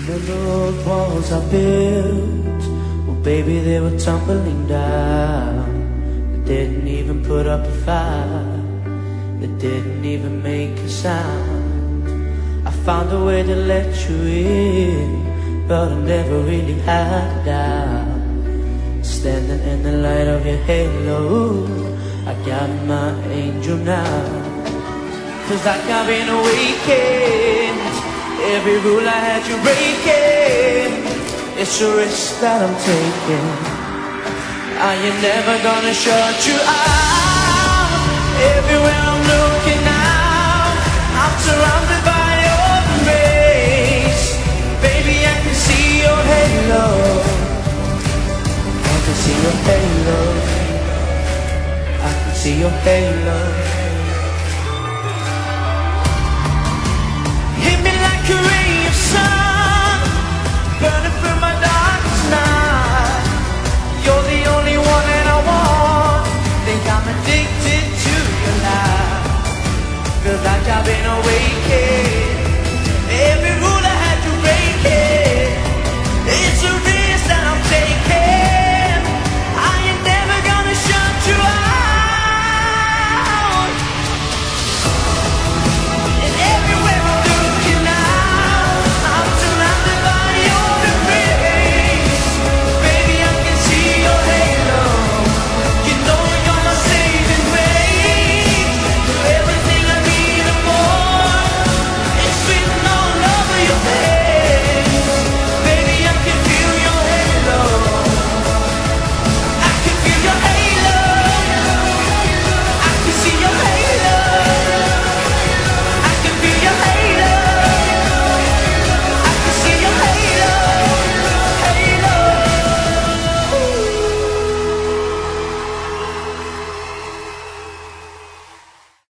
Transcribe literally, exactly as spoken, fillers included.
Remember old walls I built? Well, baby, they were tumbling down. They didn't even put up a fight. They didn't even make a sound. I found a way to let you in, but I never really had a doubt. Standing in the light of your halo, I got my angel now. Feels like I've been awakened. Every rule I had you breaking, it's a risk that I'm taking. I ain't never gonna shut you out. Everywhere I'm looking now, I'm surrounded by your embrace. Baby, I can see your halo. I can see your halo. I can see your halo.